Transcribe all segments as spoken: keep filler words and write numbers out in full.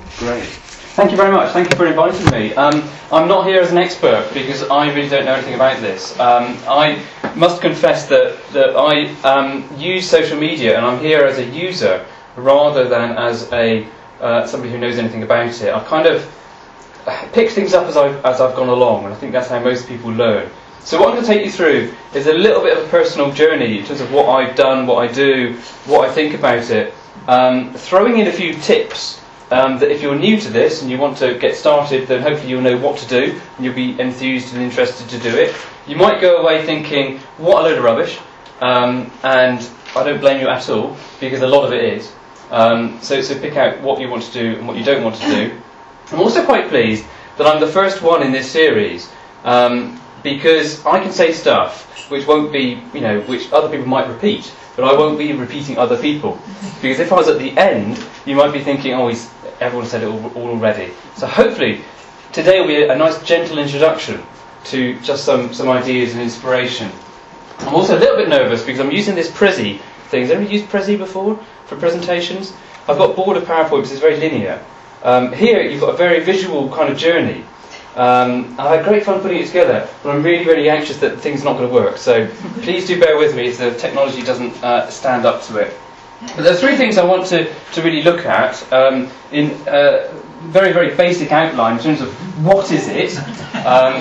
Great. Thank you very much. Thank you for inviting me. Um, I'm not here as an expert because I really don't know anything about this. Um, I must confess that, that I um, use social media and I'm here as a user rather than as a uh, somebody who knows anything about it. I've kind of picked things up as I've, as I've gone along, and I think that's how most people learn. So what I'm going to take you through is a little bit of a personal journey in terms of what I've done, what I do, what I think about it, um, throwing in a few tips um, that if you're new to this and you want to get started, then hopefully you'll know what to do and you'll be enthused and interested to do it. You might go away thinking, what a load of rubbish, um, and I don't blame you at all, because a lot of it is. Um, so, so pick out what you want to do and what you don't want to do. I'm also quite pleased that I'm the first one in this series, um, because I can say stuff which won't be, you know, which other people might repeat, but I won't be repeating other people. Because if I was at the end, you might be thinking, oh, he's, everyone said it all, all already. So hopefully, today will be a, a nice gentle introduction to just some, some ideas and inspiration. I'm also a little bit nervous because I'm using this Prezi thing. Has anyone used Prezi before for presentations? I've got bored of PowerPoint because it's very linear. Um, here you've got a very visual kind of journey. Um, I had great fun putting it together, but I'm really, really anxious that the thing's not going to work. So please do bear with me if the technology doesn't uh, stand up to it. But there are three things I want to, to really look at um, in uh, very, very basic outline in terms of what is it. Um,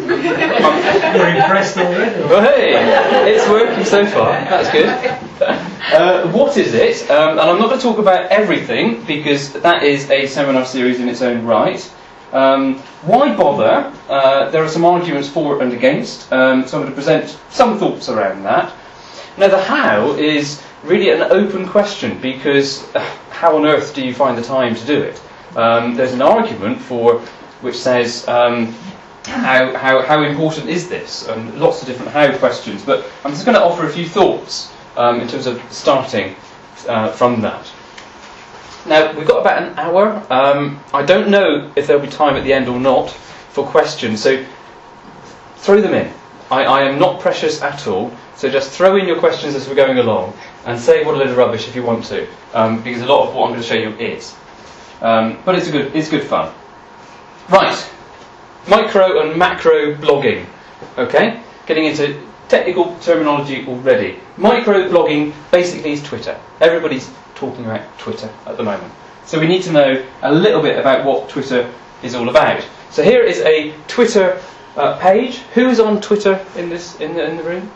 You're impressed already. well, hey, it's working so far. That's good. Uh, what is it? Um, and I'm not going to talk about everything because that is a seminar series in its own right. Um, why bother? Uh, there are some arguments for and against, um, so I'm going to present some thoughts around that. Now, the how is really an open question because uh, how on earth do you find the time to do it? Um, there's an argument for which says um, how, how, how important is this? And lots of different how questions, but I'm just going to offer a few thoughts um, in terms of starting uh, from that. Now, we've got about an hour. Um, I don't know if there'll be time at the end or not for questions, so throw them in. I, I am not precious at all, so just throw in your questions as we're going along and say what a load of rubbish if you want to, um, because a lot of what I'm going to show you is. Um, but it's a good, it's good fun. Right, micro and macro blogging. Okay, getting into technical terminology already. Micro blogging basically is Twitter. Everybody's talking about Twitter at the moment. So we need to know a little bit about what Twitter is all about. So here is a Twitter uh, page. Who is on Twitter in this in the, in the room?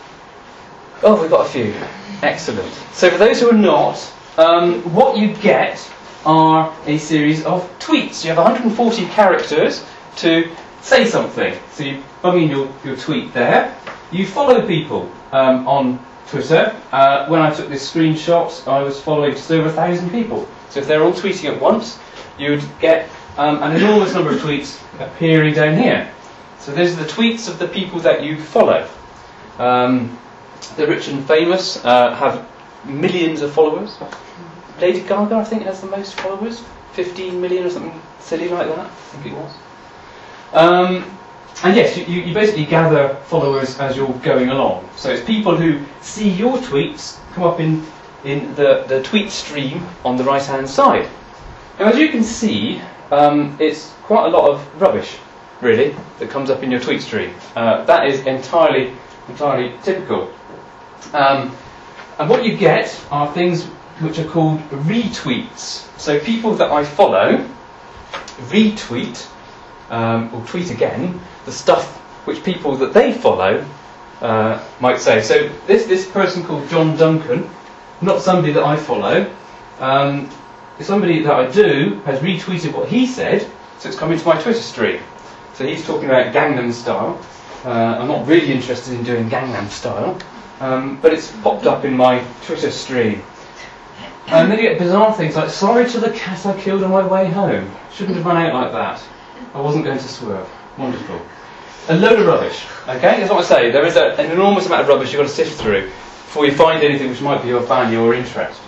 Oh, we've got a few. Excellent. So for those who are not, um, what you get are a series of tweets. You have one hundred forty characters to say something. So you bung in your, your tweet there. You follow people um, on Twitter. Uh, when I took this screenshot, I was following just over a thousand people. So if they're all tweeting at once, you would get um, an enormous number of tweets appearing down here. So those are the tweets of the people that you follow. Um, the rich and famous uh, have millions of followers. Lady Gaga, I think, has the most followers. fifteen million or something silly like that, I think it was. Um, And yes, you, you basically gather followers as you're going along. So it's people who see your tweets come up in, in the, the tweet stream on the right-hand side. Now, as you can see, um, it's quite a lot of rubbish, really, that comes up in your tweet stream. Uh, that is entirely, entirely typical. Um, and what you get are things which are called retweets. So people that I follow retweet, um, or tweet again, the stuff which people that they follow uh, might say. So this this person called John Duncan, not somebody that I follow, um, somebody that I do has retweeted what he said, so it's come into my Twitter stream. So he's talking about Gangnam Style. Uh, I'm not really interested in doing Gangnam Style, um, but it's popped up in my Twitter stream. And then you get bizarre things like, sorry to the cat I killed on my way home. Shouldn't have run out like that. I wasn't going to swerve. Wonderful. A load of rubbish. Okay, that's what I say. There is a, an enormous amount of rubbish you've got to sift through before you find anything which might be of value or interest.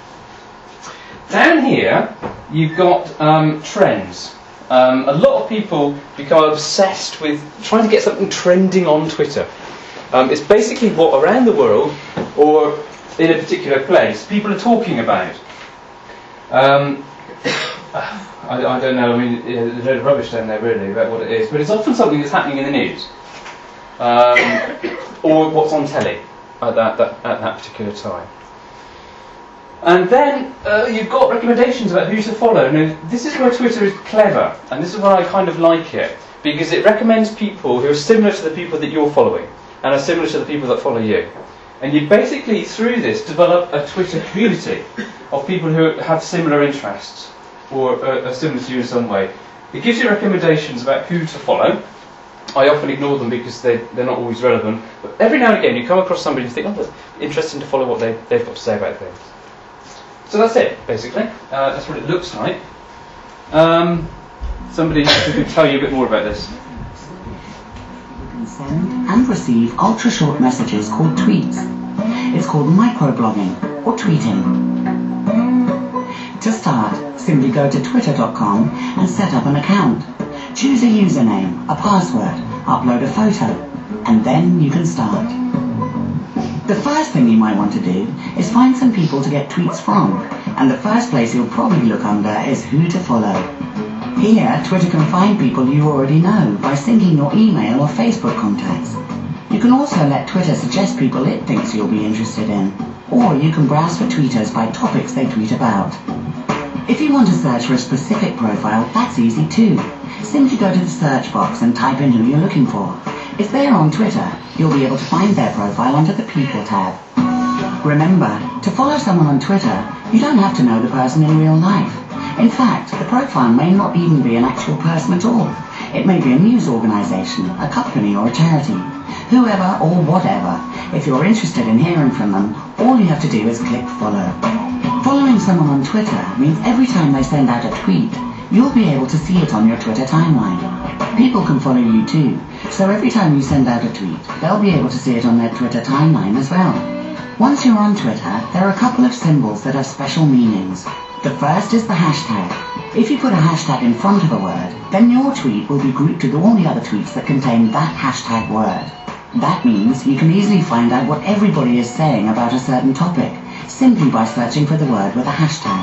Down here, you've got um, trends. Um, a lot of people become obsessed with trying to get something trending on Twitter. Um, it's basically what around the world, or in a particular place, people are talking about. Um, I, I don't know, I mean, yeah, there's a load of rubbish down there really about what it is, but it's often something that's happening in the news. Um, or what's on telly at that, that, at that particular time. And then uh, you've got recommendations about who to follow. Now, this is where Twitter is clever, and this is where I kind of like it, because it recommends people who are similar to the people that you're following, and are similar to the people that follow you. And you basically, through this, develop a Twitter community of people who have similar interests, or uh, are similar to you in some way. It gives you recommendations about who to follow. I often ignore them because they, they're not always relevant. But every now and again you come across somebody and you think, oh, that's interesting to follow what they, they've got to say about things. So that's it, basically. Uh, that's what it looks like. Um, somebody who can tell you a bit more about this. You can send and receive ultra-short messages called tweets. It's called microblogging or tweeting. To start, simply go to twitter dot com and set up an account. Choose a username, a password, upload a photo, and then you can start. The first thing you might want to do is find some people to get tweets from, and the first place you'll probably look under is who to follow. Here, Twitter can find people you already know by syncing your email or Facebook contacts. You can also let Twitter suggest people it thinks you'll be interested in, or you can browse for tweeters by topics they tweet about. If you want to search for a specific profile, that's easy too. Simply go to the search box and type in who you're looking for. If they're on Twitter, you'll be able to find their profile under the People tab. Remember, to follow someone on Twitter, you don't have to know the person in real life. In fact, the profile may not even be an actual person at all. It may be a news organisation, a company or a charity. Whoever or whatever, if you're interested in hearing from them, all you have to do is click follow. Following someone on Twitter means every time they send out a tweet, you'll be able to see it on your Twitter timeline. People can follow you too, so every time you send out a tweet, they'll be able to see it on their Twitter timeline as well. Once you're on Twitter, there are a couple of symbols that have special meanings. The first is the hashtag. If you put a hashtag in front of a word, then your tweet will be grouped with all the other tweets that contain that hashtag word. That means you can easily find out what everybody is saying about a certain topic, simply by searching for the word with a hashtag.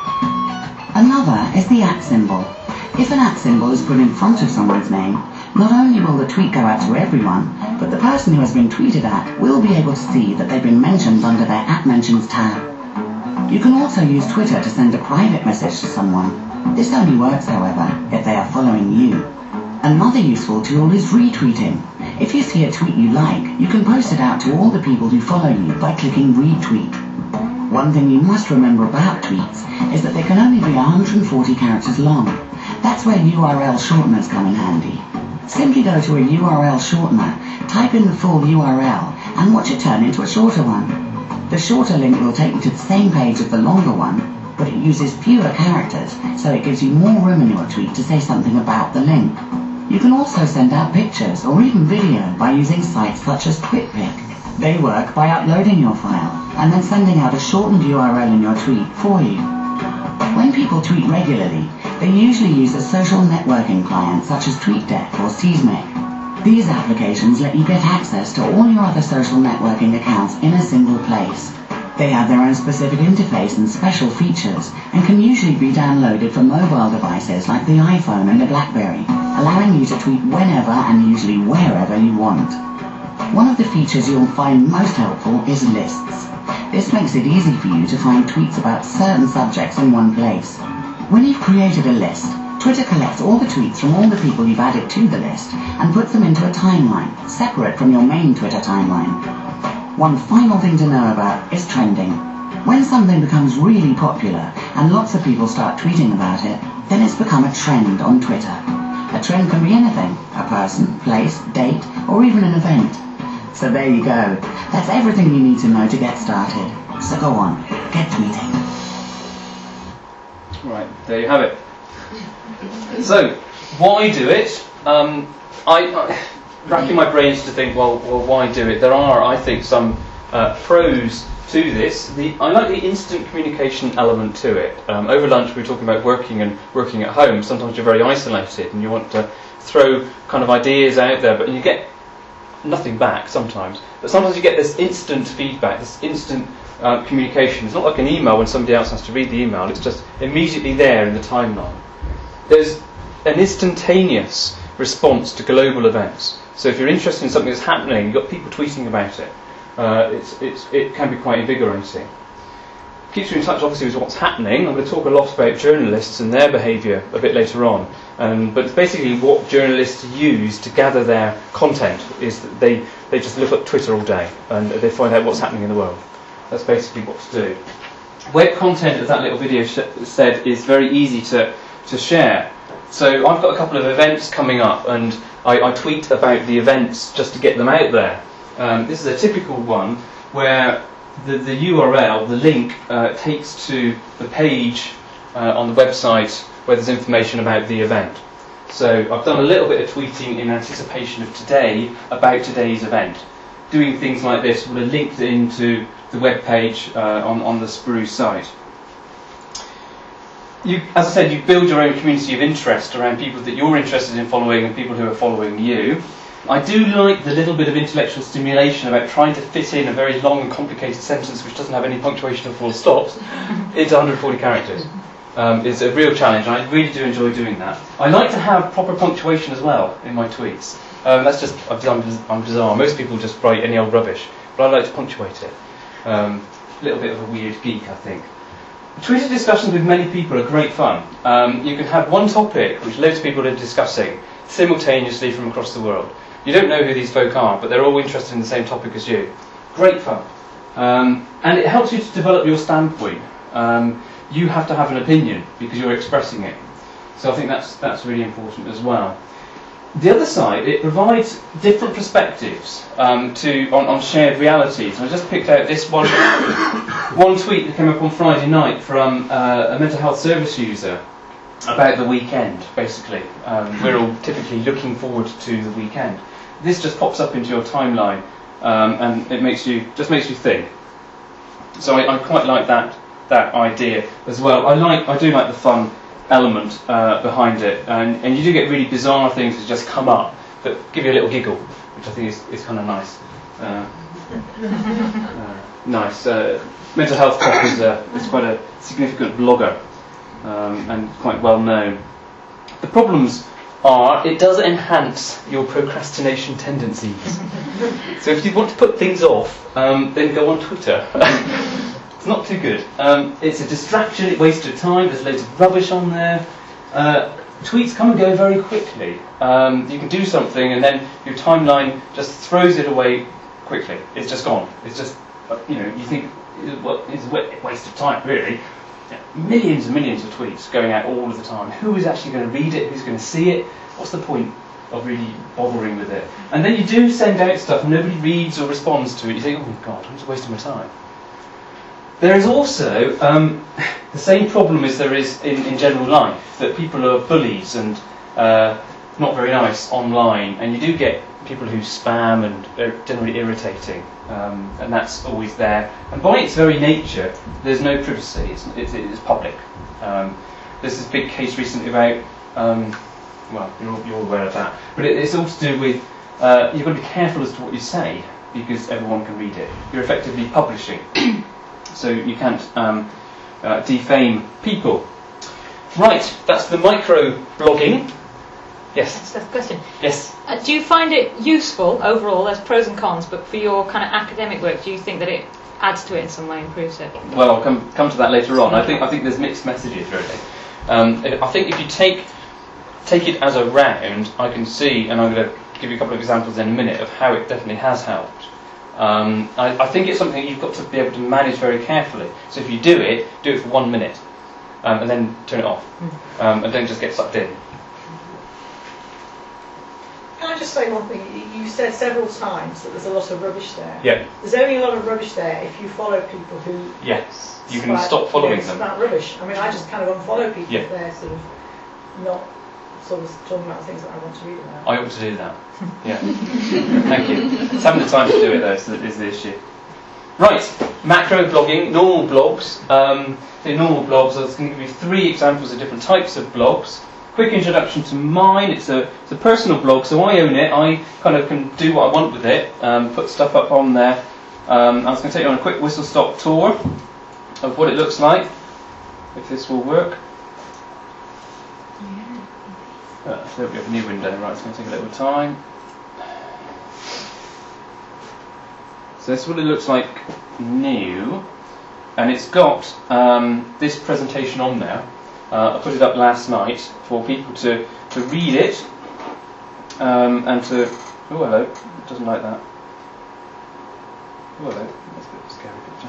Another is the at symbol. If an at symbol is put in front of someone's name, not only will the tweet go out to everyone, but the person who has been tweeted at will be able to see that they've been mentioned under their at mentions tab. You can also use Twitter to send a private message to someone. This only works, however, if they are following you. Another useful tool is retweeting. If you see a tweet you like, you can post it out to all the people who follow you by clicking retweet. One thing you must remember about tweets is that they can only be one hundred forty characters long. That's where U R L shorteners come in handy. Simply go to a U R L shortener, type in the full U R L, and watch it turn into a shorter one. The shorter link will take you to the same page as the longer one, but it uses fewer characters, so it gives you more room in your tweet to say something about the link. You can also send out pictures or even video by using sites such as TwitPic. They work by uploading your file and then sending out a shortened U R L in your tweet for you. When people tweet regularly, they usually use a social networking client such as TweetDeck or Seesmic. These applications let you get access to all your other social networking accounts in a single place. They have their own specific interface and special features and can usually be downloaded for mobile devices like the iPhone and the BlackBerry, allowing you to tweet whenever and usually wherever you want. One of the features you'll find most helpful is lists. This makes it easy for you to find tweets about certain subjects in one place. When you've created a list, Twitter collects all the tweets from all the people you've added to the list and puts them into a timeline, separate from your main Twitter timeline. One final thing to know about is trending. When something becomes really popular and lots of people start tweeting about it, then it's become a trend on Twitter. A trend can be anything, a person, place, date, or even an event. So there you go. That's everything you need to know to get started. So go on, get tweeting. Right, there you have it. So, why do it? Um, I, I racking my brains to think, well, well, why do it? There are, I think, some uh, pros to this. The, I like the instant communication element to it. Um, over lunch, we were talking about working and working at home. Sometimes you're very isolated and you want to throw kind of ideas out there, but you get nothing back sometimes. But sometimes you get this instant feedback, this instant uh, communication. It's not like an email when somebody else has to read the email, it's just immediately there in the timeline. There's an instantaneous response to global events. So if you're interested in something that's happening, you've got people tweeting about it. Uh, it's, it's, it can be quite invigorating. Keeps you in touch, obviously, with what's happening. I'm going to talk a lot about journalists and their behaviour a bit later on. Um, but it's basically what journalists use to gather their content is that they, they just look at Twitter all day and they find out what's happening in the world. That's basically what to do. Web content, as that little video sh- said, is very easy to, to share. So I've got a couple of events coming up, and I, I tweet about the events just to get them out there. Um, this is a typical one where the, the U R L, the link, uh, takes to the page uh, on the website where there's information about the event. So I've done a little bit of tweeting in anticipation of today about today's event. Doing things like this would have linked into the web page uh, on, on the Sprue site. You, as I said, you build your own community of interest around people that you're interested in following and people who are following you. I do like the little bit of intellectual stimulation about trying to fit in a very long and complicated sentence which doesn't have any punctuation or full stops into one hundred forty characters. Um, it's a real challenge, and I really do enjoy doing that. I like to have proper punctuation as well in my tweets. Um, that's just, I'm, I'm bizarre. Most people just write any old rubbish, but I like to punctuate it. Um, a little bit of a weird geek, I think. Twitter discussions with many people are great fun. Um, you can have one topic which loads of people are discussing simultaneously from across the world. You don't know who these folk are, but they're all interested in the same topic as you. Great fun. Um, and it helps you to develop your standpoint. Um, you have to have an opinion because you're expressing it. So I think that's that's really important as well. The other side, it provides different perspectives um, to on, on shared realities. And I just picked out this one one tweet that came up on Friday night from uh, a mental health service user about the weekend, basically. Um, we're all typically looking forward to the weekend. This just pops up into your timeline, um, and it makes you just makes you think. So I, I quite like that that idea as well. I like I do like the fun element uh, behind it, and, and you do get really bizarre things that just come up that give you a little giggle, which I think is, is kind of nice. Uh, uh, nice. Uh, Mental Health Pop is, uh, is quite a significant blogger um, and quite well known. The problems are it does enhance your procrastination tendencies. So if you want to put things off, um, then go on Twitter. It's not too good. Um, it's a distraction, it wastes your time, there's loads of rubbish on there. Uh, tweets come and go very quickly. Um, you can do something and then your timeline just throws it away quickly. It's just gone. It's just, you know, you think, well, it's a waste of time, really. Millions and millions of tweets going out all of the time. Who is actually going to read it? Who's going to see it? What's the point of really bothering with it? And then you do send out stuff and nobody reads or responds to it. You think, oh God, I'm just wasting my time. There is also um, the same problem as there is in, in general life, that people are bullies and uh, not very nice online, and you do get people who spam and are generally irritating, um, and that's always there. And by its very nature, there's no privacy, it's, it's, it's public. Um, there's this big case recently about, um, well, you're all, you're all aware of that, but it, it's all to do with, uh, you've got to be careful as to what you say, because everyone can read it. You're effectively publishing. So you can't um, uh, defame people. Right, that's the micro-blogging. Yes? That's the question. Yes? Uh, do you find it useful overall? There's pros and cons, but for your kind of academic work, do you think that it adds to it in some way, improves it? Well, I'll come come to that later on. I think I think there's mixed messages, really. Um, I think if you take take it as a round, I can see, and I'm going to give you a couple of examples in a minute, of how it definitely has helped. Um, I, I think it's something you've got to be able to manage very carefully. So if you do it, do it for one minute, um, and then turn it off, um, and don't just get sucked in. Can I just say one thing? You said several times that there's a lot of rubbish there. Yeah. There's only a lot of rubbish there if you follow people who... Yes. You can spat, stop following you know, them. That rubbish. I mean, I just kind of unfollow people Yeah. if they're sort of not sort of talking about things that I want to read about. I ought to do that. Yeah. Thank you. It's having the time to do it, though, is the, is the issue. Right. Macro blogging, normal blogs. Um, the normal blogs, I was going to give you three examples of different types of blogs. Quick introduction to mine. It's a, it's a personal blog, so I own it. I kind of can do what I want with it, um, put stuff up on there Um, I was going to take you on a quick whistle-stop tour of what it looks like, if this will work. Uh, there we have a new window, right, it's going to take a little time. So this is what it looks like new, and it's got um, this presentation on there. Uh, I put it up last night for people to, to read it um, and to... Oh, hello, it doesn't like that. Oh, hello, that's a bit of a scary picture.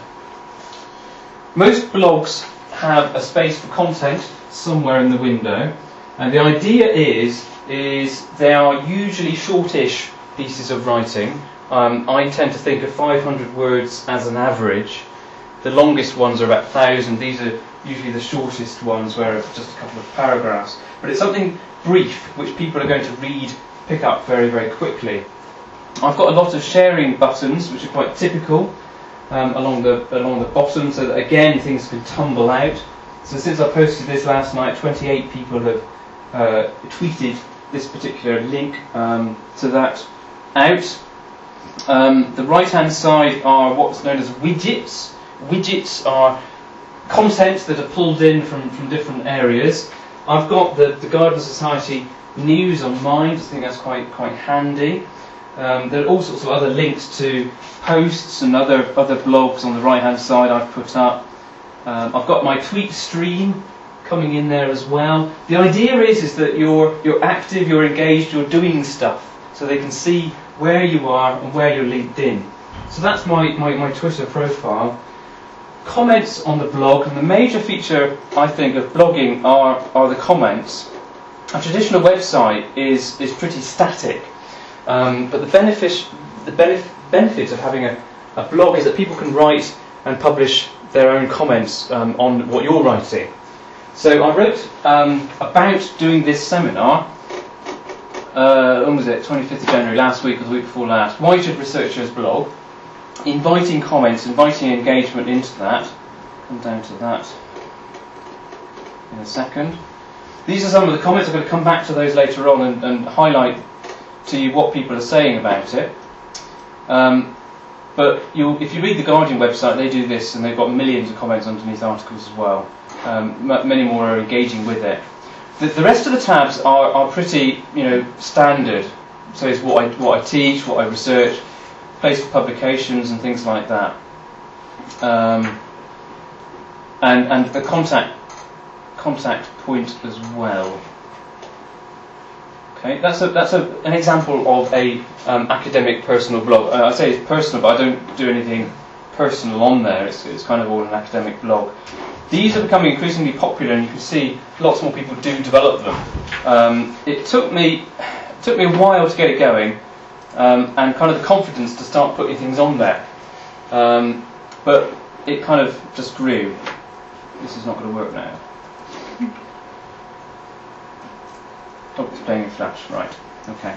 Most blogs have a space for content somewhere in the window, and the idea is, is they are usually shortish pieces of writing. Um, I tend to think of five hundred words as an average. The longest ones are about one thousand. These are usually the shortest ones, where it's just a couple of paragraphs. But it's something brief, which people are going to read, pick up very, very quickly. I've got a lot of sharing buttons, which are quite typical, um, along the along the bottom, so that again things can tumble out. So since I posted this last night, twenty-eight people have uh, tweeted this particular link um, to that out. Um, the right-hand side are what's known as widgets. Widgets are content that are pulled in from, from different areas. I've got the, the Garden Society news on mine. I think that's quite quite handy. Um, there are all sorts of other links to posts and other other blogs on the right-hand side I've put up. Um, I've got my tweet stream coming in there as well. The idea is is that you're you're active, you're engaged, you're doing stuff, so they can see where you are and where you're linked in. So that's my, my, my Twitter profile. Comments on the blog, and the major feature, I think, of blogging are, are the comments. A traditional website is, is pretty static, um, but the benefit, the benef- benefit of having a, a blog is that people can write and publish their own comments um, on what you're writing. So I wrote um, about doing this seminar. Uh, when was it? twenty-fifth of January, last week or the week before last. Why should researchers blog? Inviting comments, inviting engagement into that. Come down to that in a second. These are some of the comments. I'm going to come back to those later on and, and highlight to you what people are saying about it. Um, but you'll, if you read the Guardian website, they do this, and they've got millions of comments underneath articles as well. Um, m- many more are engaging with it. The, the rest of the tabs are, are pretty, you know, standard. So it's what I what I teach, what I research, place for publications, and things like that. Um, and and the contact contact point as well. Okay, that's a that's a, an example of a um, academic personal blog. Uh, I say it's personal, but I don't do anything personal on there. It's it's kind of all an academic blog. These are becoming increasingly popular, and you can see lots more people do develop them. Um, it took me it took me a while to get it going, um, and kind of the confidence to start putting things on there. Um, but it kind of just grew. This is not going to work now. Oh, it's playing in Flash, right? Okay.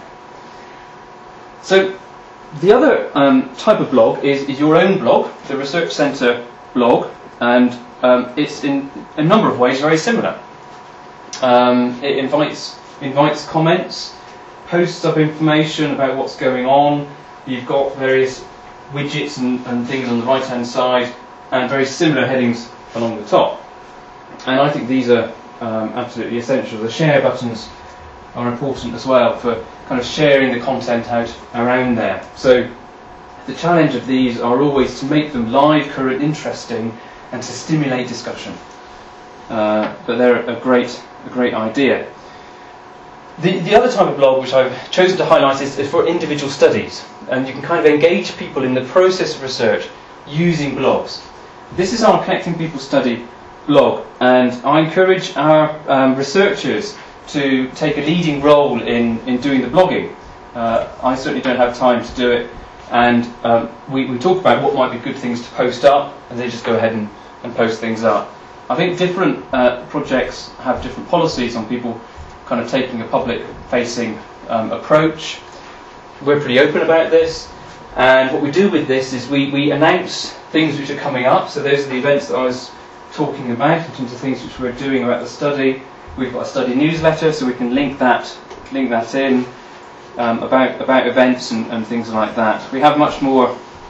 So the other um, type of blog is, is your own blog, the Research Centre blog, and um, it's in a number of ways very similar. Um, it invites invites comments, posts up information about what's going on. You've got various widgets and, and things on the right hand side, and very similar headings along the top. And I think these are um, absolutely essential. The share buttons are important as well for kind of sharing the content out around there. So the challenge of these are always to make them live, current, interesting, and to stimulate discussion. Uh, but they're a great, a great idea. The, the other type of blog which I've chosen to highlight is, is for individual studies, and you can kind of engage people in the process of research using blogs. This is our Connecting People Study blog, and I encourage our um, researchers to take a leading role in, in doing the blogging. Uh, I certainly don't have time to do it, and um, we, we talk about what might be good things to post up, and they just go ahead and, and post things up. I think different uh, projects have different policies on people kind of taking a public-facing um, approach. We're pretty open about this, and what we do with this is we, we announce things which are coming up. So those are the events that I was talking about in terms of things which we're doing about the study. We've got a study newsletter, so we can link that link that in um, about about events and, and things like that. We have much more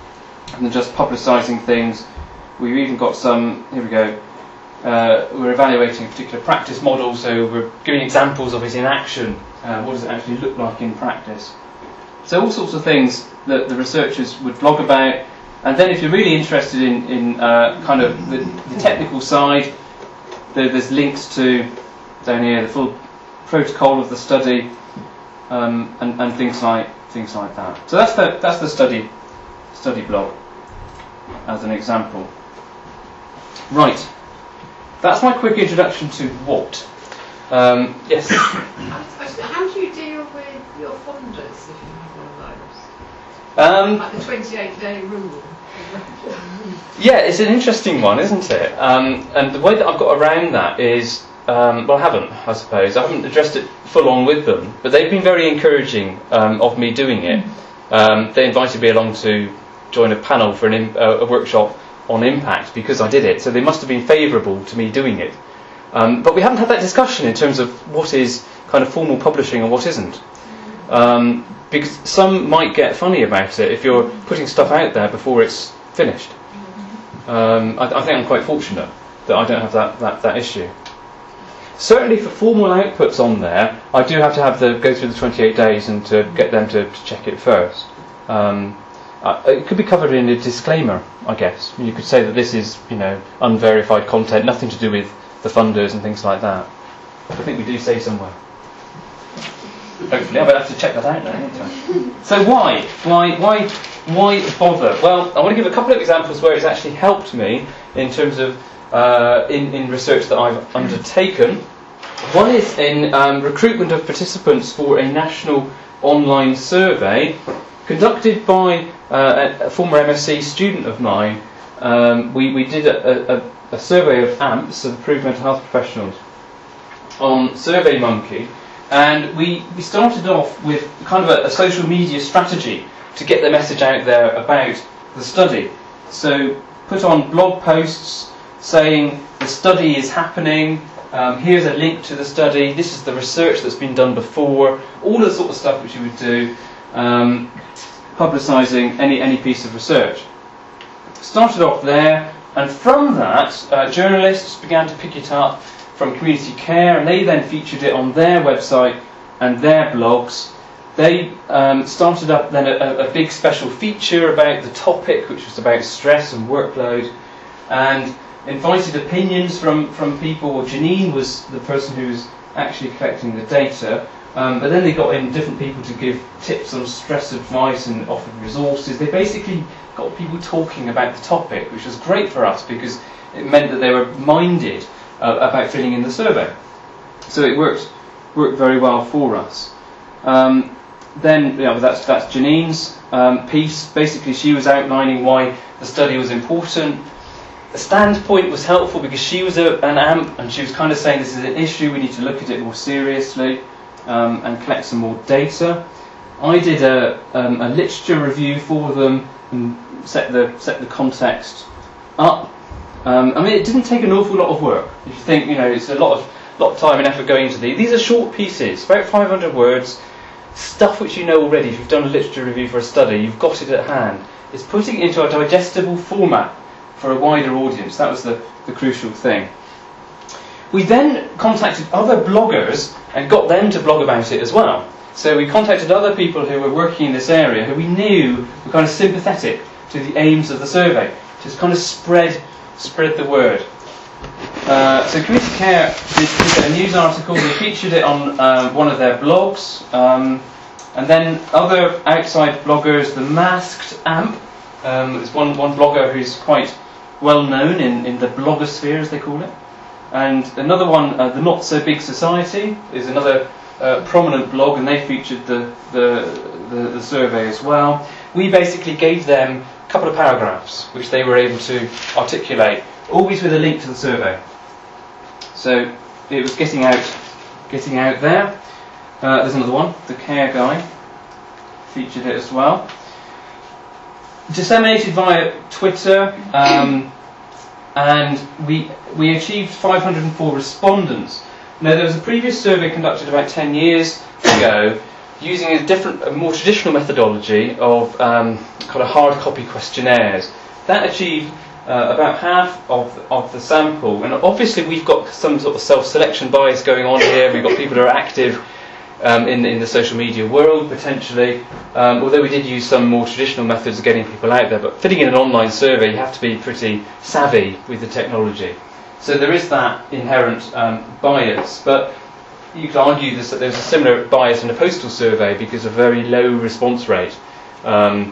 than just publicising things. We've even got some, here we go, uh, we're evaluating a particular practice model, so we're giving examples of it in action. Uh, what does it actually look like in practice? So all sorts of things that the researchers would blog about. And then if you're really interested in, in uh, kind of the, the technical side, there, there's links to, down here, the full protocol of the study, um, and, and things like things like that. So that's the that's the study study blog as an example. Right. That's my quick introduction to what. Um, yes. How do you deal with your funders if you have one of those? Um, like the twenty-eight day rule. Yeah, it's an interesting one, isn't it? Um, and the way that I've got around that is, um, well, I haven't, I suppose. I haven't addressed it full on with them, but they've been very encouraging um, of me doing it. Um, they invited me along to join a panel for an in, uh, a workshop on impact because I did it, so they must have been favourable to me doing it. Um, but we haven't had that discussion in terms of what is kind of formal publishing and what isn't. Um, because some might get funny about it if you're putting stuff out there before it's finished. Um, I, I think I'm quite fortunate that I don't have that, that, that issue. Certainly for formal outputs on there, I do have to have the go through the twenty-eight days and to get them to, to check it first. Um, uh, it could be covered in a disclaimer, I guess. You could say that this is, you know, unverified content, nothing to do with the funders and things like that. I think we do say somewhere. Hopefully, I might have to check that out now. Won't I? So why, why, why, why bother? Well, I want to give a couple of examples where it's actually helped me in terms of uh, in in research that I've undertaken. One is in um, recruitment of participants for a national online survey conducted by uh, a former M S c student of mine. Um, we we did a, a, a survey of A M Ps, of approved mental health professionals, on SurveyMonkey. And we, we started off with kind of a, a social media strategy to get the message out there about the study. So put on blog posts saying the study is happening, um, here's a link to the study, this is the research that's been done before, all the sort of stuff which you would do, um, publicising any, any piece of research. Started off there, and from that uh, journalists began to pick it up from Community Care, and they then featured it on their website and their blogs. They um, started up then a, a big special feature about the topic, which was about stress and workload, and invited opinions from, from people. Janine was the person who was actually collecting the data, um, but then they got in different people to give tips on stress advice and offered resources. They basically got people talking about the topic, which was great for us because it meant that they were minded Uh, about filling in the survey. So it worked worked very well for us. Um, then, yeah, that's that's Janine's um, piece. Basically, she was outlining why the study was important. The standpoint was helpful because she was a, an A M P, and she was kind of saying this is an issue, we need to look at it more seriously um, and collect some more data. I did a, um, a literature review for them and set the set the context up. Um, I mean, it didn't take an awful lot of work. If you think, you know, it's a lot of lot of time and effort going into these. These are short pieces, about five hundred words, stuff which you know already. If you've done a literature review for a study, you've got it at hand. It's putting it into a digestible format for a wider audience. That was the, the crucial thing. We then contacted other bloggers and got them to blog about it as well. So we contacted other people who were working in this area who we knew were kind of sympathetic to the aims of the survey, to kind of spread spread the word. Uh, so Community Care did, did a news article, they featured it on uh, one of their blogs, um, and then other outside bloggers, the Masked A M P, um, there's one, one blogger who's quite well known in, in the blogosphere, as they call it, and another one, uh, the Not So Big Society, is another uh, prominent blog, and they featured the, the, the, the survey as well. We basically gave them a couple of paragraphs which they were able to articulate, always with a link to the survey. So it was getting out getting out there. Uh, there's another one, the Care Guy featured it as well. Disseminated via Twitter, um, and we we achieved five hundred four respondents. Now there was a previous survey conducted about ten years ago using a different, a more traditional methodology of um, kind of hard copy questionnaires. That achieved uh, about half of, of the sample, and obviously we've got some sort of self-selection bias going on here. We've got people who are active um, in, in the social media world, potentially, um, although we did use some more traditional methods of getting people out there. But fitting in an online survey, you have to be pretty savvy with the technology. So there is that inherent um, bias, but you could argue this, that there's a similar bias in a postal survey because of very low response rate. Um,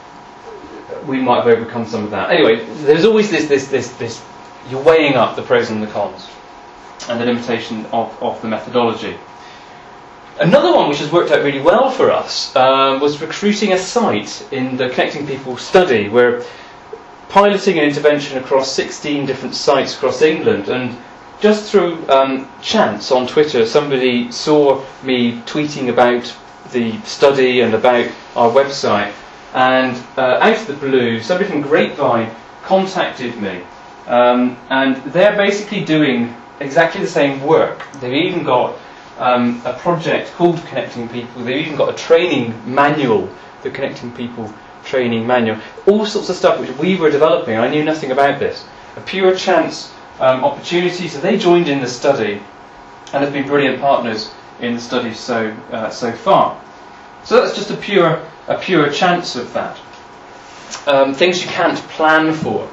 we might have overcome some of that. Anyway, there's always this, this, this, this, you're weighing up the pros and the cons and the limitation of, of the methodology. Another one which has worked out really well for us um, was recruiting a site in the Connecting People study. We're piloting an intervention across sixteen different sites across England, and just through um, chance on Twitter, somebody saw me tweeting about the study and about our website, and uh, out of the blue, somebody from Grapevine contacted me, um, and they're basically doing exactly the same work. They've even got um, a project called Connecting People. They've even got a training manual, the Connecting People training manual, all sorts of stuff which we were developing. I knew nothing about this. A pure chance Um, opportunity. So they joined in the study and have been brilliant partners in the study so uh, so far. So that's just a pure a pure chance of that. Um, things you can't plan for.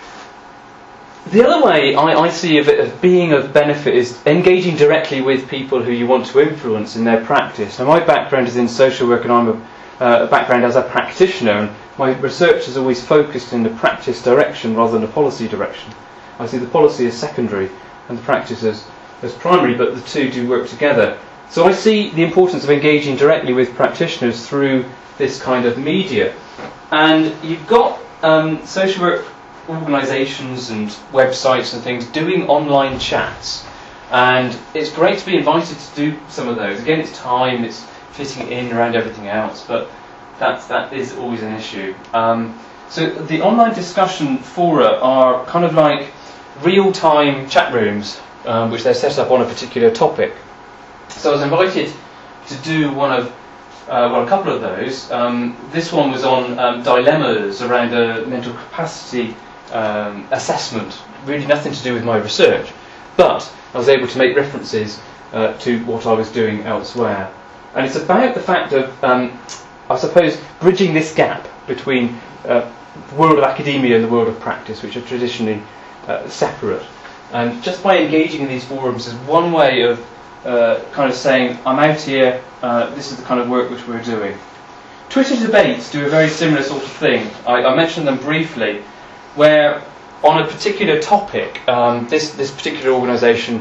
The other way I, I see of it as being of benefit is engaging directly with people who you want to influence in their practice. Now, my background is in social work, and I'm a, uh, a background as a practitioner, and my research has always focused in the practice direction rather than the policy direction. I see the policy as secondary and the practice as, as primary, but the two do work together. So I see the importance of engaging directly with practitioners through this kind of media. And you've got um, social work organisations and websites and things doing online chats. And it's great to be invited to do some of those. Again, it's time, it's fitting it in around everything else, but that's, that is always an issue. Um, so the online discussion fora are kind of like real-time chat rooms, um, which they're set up on a particular topic. So I was invited to do one of, uh, well, a couple of those. Um, this one was on um, dilemmas around a mental capacity um, assessment. Really nothing to do with my research, but I was able to make references uh, to what I was doing elsewhere. And it's about the fact of, um, I suppose, bridging this gap between uh, the world of academia and the world of practice, which are traditionally Uh, separate. And just by engaging in these forums is one way of uh, kind of saying, I'm out here, uh, this is the kind of work which we're doing. Twitter debates do a very similar sort of thing. I, I mentioned them briefly, where on a particular topic, um, this, this particular organisation,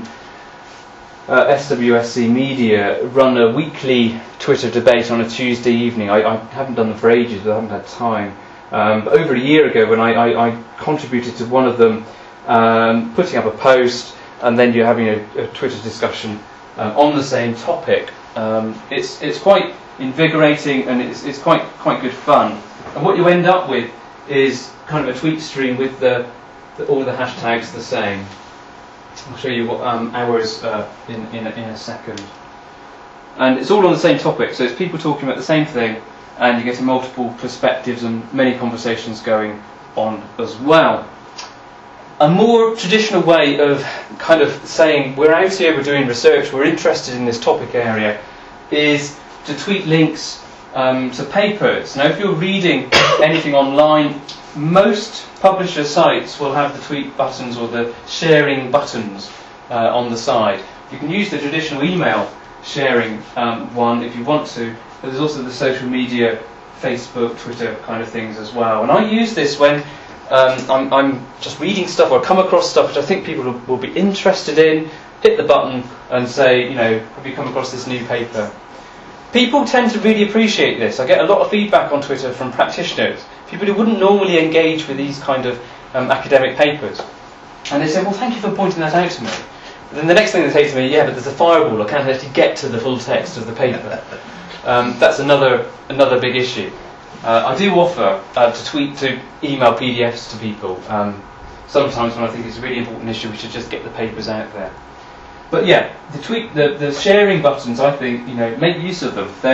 uh, S W S C Media, run a weekly Twitter debate on a Tuesday evening. I, I haven't done them for ages, but I haven't had time. Um, but over a year ago, when I, I, I contributed to one of them, Um, putting up a post, and then you're having a, a Twitter discussion um, on the same topic. Um, it's it's quite invigorating, and it's it's quite quite good fun. And what you end up with is kind of a tweet stream with the, the all the hashtags the same. I'll show you what um, ours uh, in in a, in a second. And it's all on the same topic, so it's people talking about the same thing, and you get multiple perspectives and many conversations going on as well. A more traditional way of kind of saying, we're out here, we're doing research, we're interested in this topic area, is to tweet links um, to papers. Now, if you're reading anything online, most publisher sites will have the tweet buttons or the sharing buttons uh, on the side. You can use the traditional email sharing um, one if you want to, but there's also the social media, Facebook, Twitter kind of things as well. And I use this when Um, I'm, I'm just reading stuff or come across stuff which I think people will, will be interested in, hit the button and say, you know, have you come across this new paper? People tend to really appreciate this. I get a lot of feedback on Twitter from practitioners, people who wouldn't normally engage with these kind of um, academic papers. And they say, well, thank you for pointing that out to me. But then the next thing they say to me, yeah, but there's a firewall, I can't actually get to the full text of the paper. Um, that's another another big issue. Uh, I do offer uh, to tweet, to email P D Fs to people. Um, sometimes when I think it's a really important issue, we should just get the papers out there. But yeah, the tweet, the, the sharing buttons, I think, you know, make use of them. They're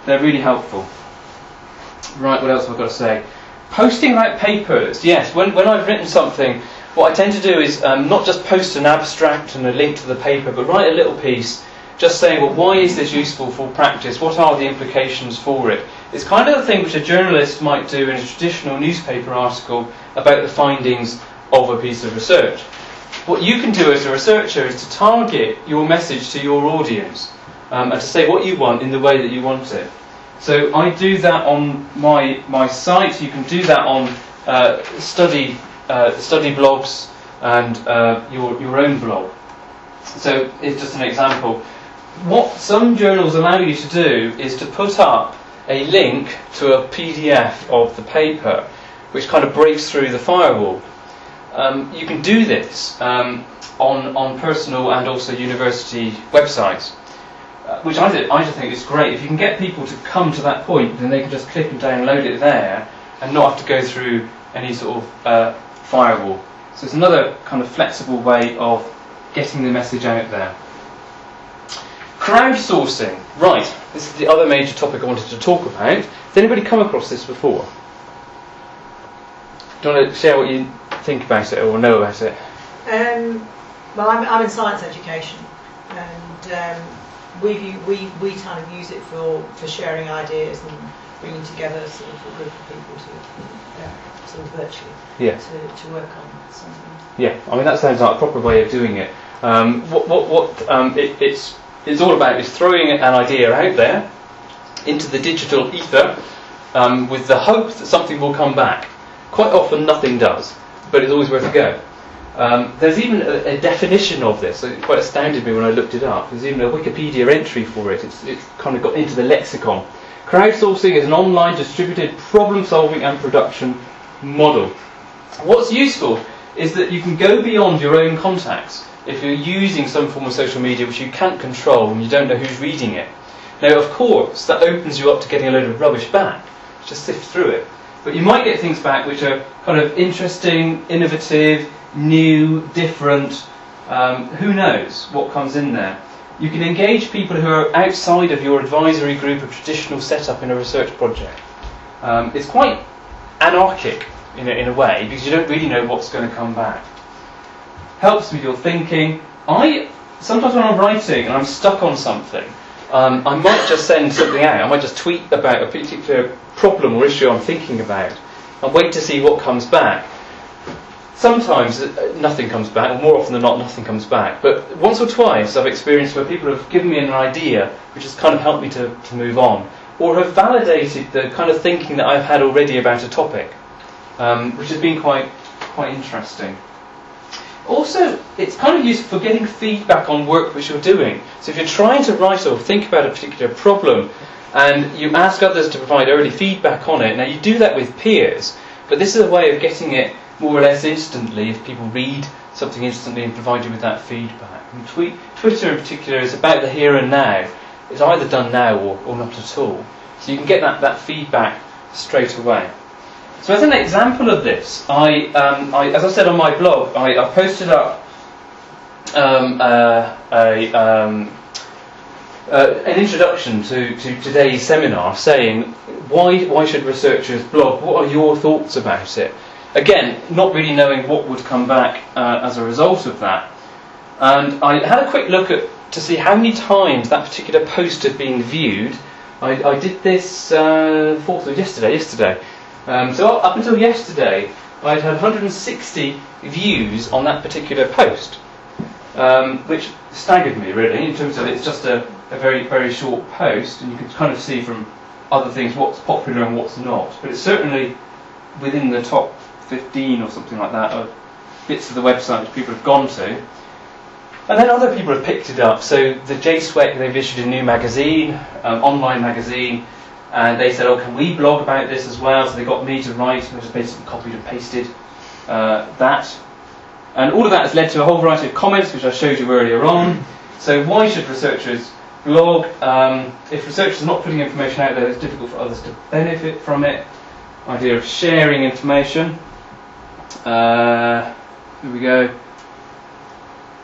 They're really helpful. Right, what else have I got to say? Posting about papers. Yes, when, when I've written something, what I tend to do is um, not just post an abstract and a link to the paper, but write a little piece just saying, well, why is this useful for practice? What are the implications for it? It's kind of the thing which a journalist might do in a traditional newspaper article about the findings of a piece of research. What you can do as a researcher is to target your message to your audience um, and to say what you want in the way that you want it. So I do that on my my site. You can do that on uh, study uh, study blogs and uh, your your own blog. So it's just an example. What some journals allow you to do is to put up a link to a P D F of the paper, which kind of breaks through the firewall. Um, you can do this um, on on personal and also university websites. Uh, which I, th- I just think is great. If you can get people to come to that point, then they can just click and download it there and not have to go through any sort of uh, firewall. So it's another kind of flexible way of getting the message out there. Crowdsourcing. Right, this is the other major topic I wanted to talk about. Has anybody come across this before? Do you want to share what you think about it or know about it? Um, well, I'm, I'm in science education, and um, we we we kind of use it for, for sharing ideas and bringing together sort of a group of people to uh, sort of virtually yeah. to, to work on something. Yeah, I mean that sounds like a proper way of doing it. Um, what what what um, it, it's it's all about is throwing an idea out there into the digital ether um, with the hope that something will come back. Quite often nothing does, but it's always worth a go. Um, there's even a, a definition of this. It quite astounded me when I looked it up. There's even a Wikipedia entry for it. It's, it's kind of got into the lexicon. Crowdsourcing is an online distributed problem-solving and production model. What's useful is that you can go beyond your own contacts if you're using some form of social media which you can't control and you don't know who's reading it. Now, of course, that opens you up to getting a load of rubbish back. Just sift through it. But you might get things back which are kind of interesting, innovative, new, different. Um, who knows what comes in there? You can engage people who are outside of your advisory group or traditional setup in a research project. Um, it's quite anarchic in a, in a way because you don't really know what's going to come back. Helps with your thinking. I sometimes when I'm writing and I'm stuck on something, um, I might just send something out. I might just tweet about a particular problem or issue I'm thinking about and wait to see what comes back. Sometimes nothing comes back, or more often than not, nothing comes back. But once or twice I've experienced where people have given me an idea which has kind of helped me to, to move on, or have validated the kind of thinking that I've had already about a topic, um, which has been quite quite interesting. Also, it's kind of useful for getting feedback on work which you're doing. So if you're trying to write or think about a particular problem, and you ask others to provide early feedback on it, now you do that with peers, but this is a way of getting it more or less instantly if people read something instantly and provide you with that feedback. And tweet, Twitter in particular is about the here and now. It's either done now or, or not at all. So you can get that, that feedback straight away. So as an example of this, I, um, I as I said on my blog, I, I posted up um, uh, a, um, uh, an introduction to, to today's seminar saying, why, why should researchers blog? What are your thoughts about it? Again, not really knowing what would come back uh, as a result of that. And I had a quick look at to see how many times that particular post had been viewed. I, I did this uh, fourth of yesterday, yesterday. Um, so up until yesterday, I'd had one hundred sixty views on that particular post, um, which staggered me really in terms of it's just a, a very, very short post, and you can kind of see from other things what's popular and what's not. But it's certainly within the top fifteen or something like that of bits of the website which people have gone to. And then other people have picked it up. So the J SWEC, they've issued a new magazine, um, online magazine, and they said, oh, can we blog about this as well? So they got me to write, and I just basically copied and pasted uh, that. And all of that has led to a whole variety of comments, which I showed you earlier on. So why should researchers blog? Um, if researchers are not putting information out there, it's difficult for others to benefit from it. Idea of sharing information. Uh, here we go.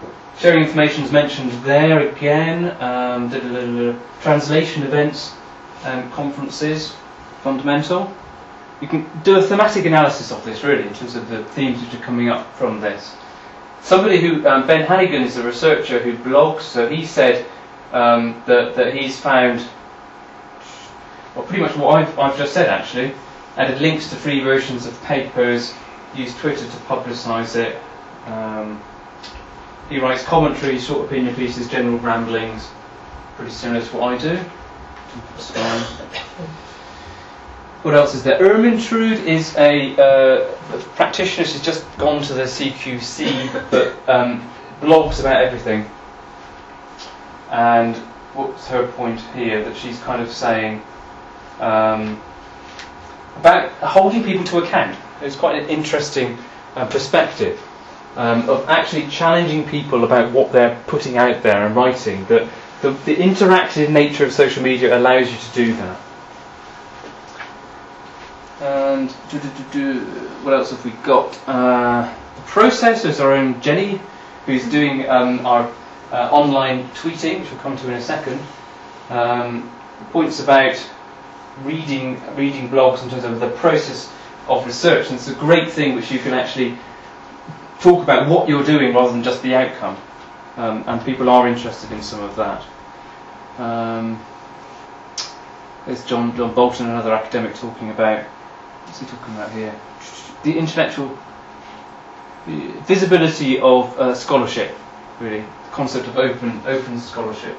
Sharing information is mentioned there again. Um, da, da, da, da. Translation events and conferences fundamental. You can do a thematic analysis of this, really, in terms of the themes which are coming up from this. Somebody who, um, Ben Hannigan is a researcher who blogs, so he said um, that, that he's found, well, pretty much what I've, I've just said, actually. Added links to free versions of papers, used Twitter to publicise it. Um, he writes commentaries, short opinion pieces, general ramblings, pretty similar to what I do. That's fine. What else is there? Ermintrude is a uh, practitioner. She's just gone to the C Q C, but um, blogs about everything. And what's her point here? That she's kind of saying um, about holding people to account. It's quite an interesting uh, perspective um, of actually challenging people about what they're putting out there and writing. That the, the interactive nature of social media allows you to do that. And do, do, do, do, what else have we got? Uh, the process is our own Jenny, who's doing um, our uh, online tweeting, which we'll come to in a second. Um, points about reading reading blogs in terms of the process of research, and it's a great thing which you can actually talk about what you're doing rather than just the outcome. Um, and people are interested in some of that. Um, there's John John Bolton, another academic, talking about. What's he talking about here? The intellectual visibility of uh, scholarship, really, the concept of open open scholarship.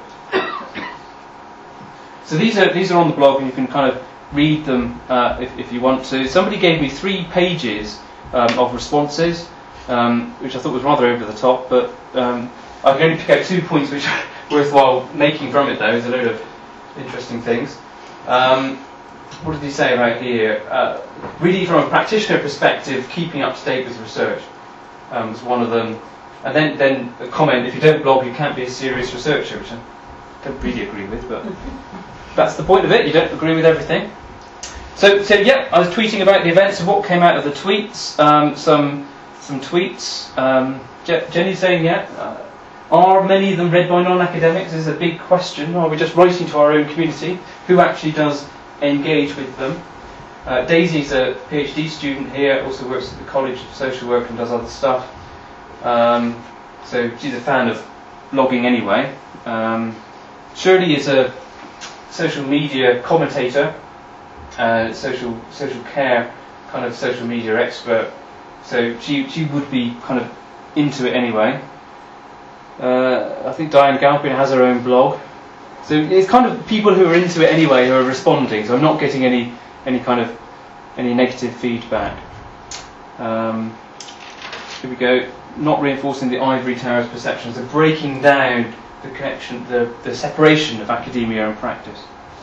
So these are these are on the blog, and you can kind of read them uh, if, if you want to. Somebody gave me three pages um, of responses, um, which I thought was rather over the top, but um, I can only pick out two points which are worthwhile making from it. Though, there's a load of interesting things. Um, What did he say about here? Uh, really, from a practitioner perspective, keeping up to date with research um, was one of them. And then, then a comment: if you don't blog, you can't be a serious researcher, which I don't really agree with, but that's the point of it. You don't agree with everything. So, so yeah, I was tweeting about the events of what came out of the tweets. Um, some, some tweets. Um, Je- Jenny's saying, yeah. Uh, are many of them read by non-academics? This is a big question. Are we just writing to our own community? Who actually does engage with them? Uh, Daisy's a PhD student here, also works at the College of Social Work and does other stuff. Um, so she's a fan of blogging anyway. Um, Shirley is a social media commentator, uh, social social care kind of social media expert. So she she would be kind of into it anyway. Uh, I think Diane Galpin has her own blog. So it's kind of people who are into it anyway who are responding. So I'm not getting any any kind of any negative feedback. Um, here we go. Not reinforcing the ivory tower's perceptions. So breaking down the connection, the the separation of academia and practice.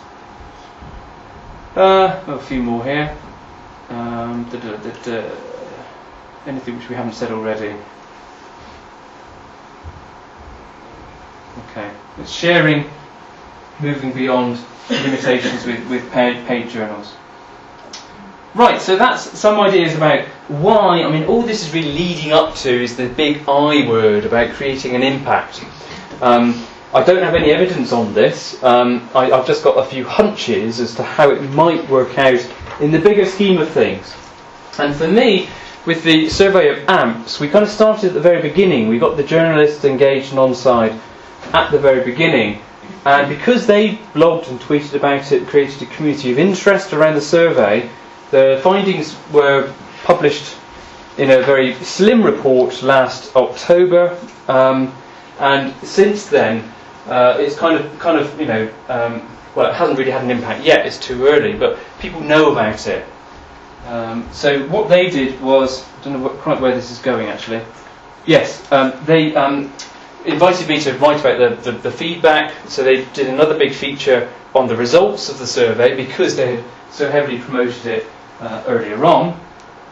Uh, well, a few more here. Um, da, da, da, da. Anything which we haven't said already. Okay. It's sharing. Moving beyond limitations with, with paid, paid journals. Right, so that's some ideas about why, I mean, all this is really leading up to is the big I word about creating an impact. Um, I don't have any evidence on this. Um, I, I've just got a few hunches as to how it might work out in the bigger scheme of things. And for me, with the survey of A M Ps, we kind of started at the very beginning. We got the journalists engaged and on side at the very beginning. And because they blogged and tweeted about it, created a community of interest around the survey, the findings were published in a very slim report last October. Um, and since then, uh, it's kind of, kind of, you know, um, well, it hasn't really had an impact yet. It's too early, but people know about it. Um, so what they did was, I don't know what, quite where this is going actually. Yes, um, they. Um, invited me to write about the, the, the feedback, so they did another big feature on the results of the survey because they had so heavily promoted it uh, earlier on.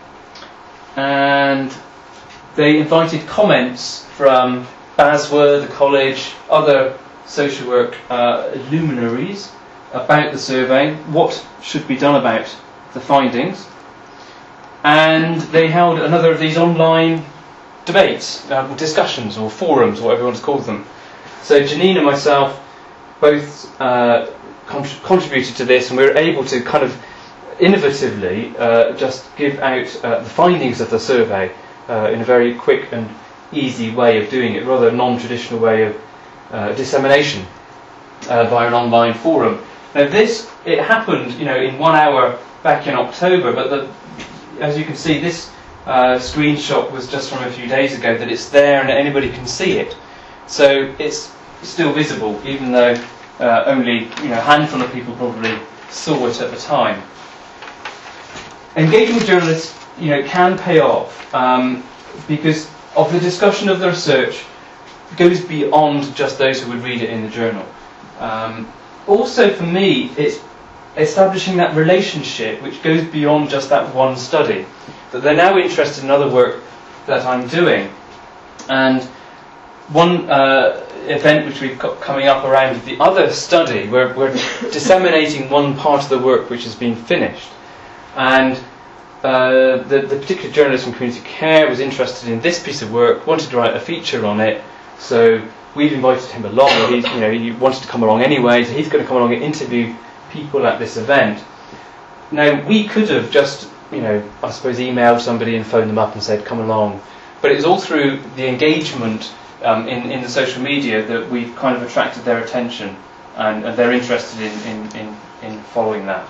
And they invited comments from B A S W A, the college, other social work uh, luminaries about the survey, what should be done about the findings. And they held another of these online debates, uh, discussions or forums, or whatever you want to call them. So Janine and myself both uh, contr- contributed to this, and we were able to kind of innovatively uh, just give out uh, the findings of the survey uh, in a very quick and easy way of doing it, rather a non-traditional way of uh, dissemination uh, via an online forum. Now this, it happened, you know, in one hour back in October, but the, as you can see, this uh, screenshot was just from a few days ago, that it's there and anybody can see it. So it's still visible, even though uh, only, you know, a handful of people probably saw it at the time. Engaging with journalists, you know, can pay off um, because of the discussion of the research goes beyond just those who would read it in the journal. Um, also, for me, it's establishing that relationship which goes beyond just that one study. That they're now interested in other work that I'm doing, and one uh, event which we've got coming up around the other study, where we're disseminating one part of the work which has been finished. And uh, the, the particular journalist from Community Care was interested in this piece of work, wanted to write a feature on it, so we've invited him along. He's, you know, he wanted to come along anyway, so he's going to come along and interview people at this event. Now, we could have just, you know, I suppose emailed somebody and phoned them up and said, come along. But it was all through the engagement um, in, in the social media that we've kind of attracted their attention, and, and they're interested in, in, in, in following that.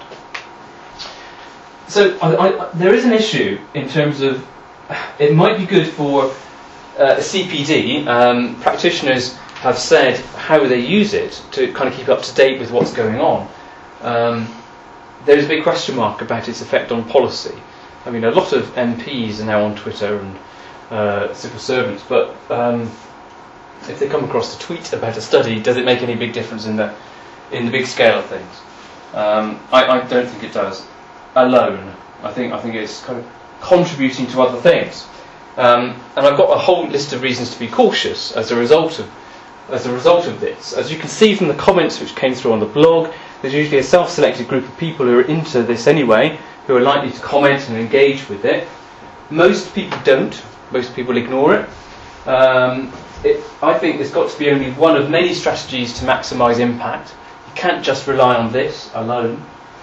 So I, I, there is an issue in terms of, it might be good for uh, C P D. Um, practitioners have said how they use it to kind of keep up to date with what's going on. Um, there's a big question mark about its effect on policy. I mean, a lot of M Ps are now on Twitter and uh, civil servants, but um, if they come across a tweet about a study, does it make any big difference in the in the big scale of things? Um, I, I don't think it does. Alone, I think I think it's kind of contributing to other things, um, and I've got a whole list of reasons to be cautious as a result of as a result of this. As you can see from the comments which came through on the blog, there's usually a self-selected group of people who are into this anyway, who are likely to comment and engage with it. Most people don't. Most people ignore it. Um, it I think there's got to be only one of many strategies to maximise impact. You can't just rely on this alone.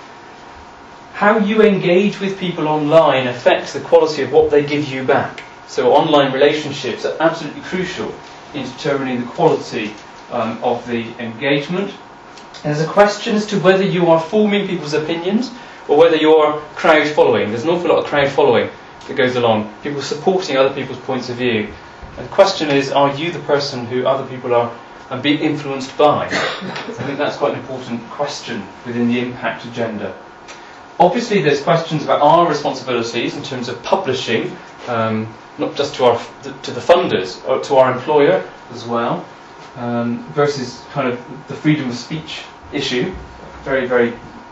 How you engage with people online affects the quality of what they give you back. So online relationships are absolutely crucial in determining the quality um, of the engagement. And there's a question as to whether you are forming people's opinions or whether you're crowd following. There's an awful lot of crowd following that goes along, people supporting other people's points of view. And the question is, are you the person who other people are, are being influenced by? I think that's quite an important question within the impact agenda. Obviously, there's questions about our responsibilities in terms of publishing, um, not just to our to the funders, or to our employer as well, um, versus kind of the freedom of speech issue. Very, very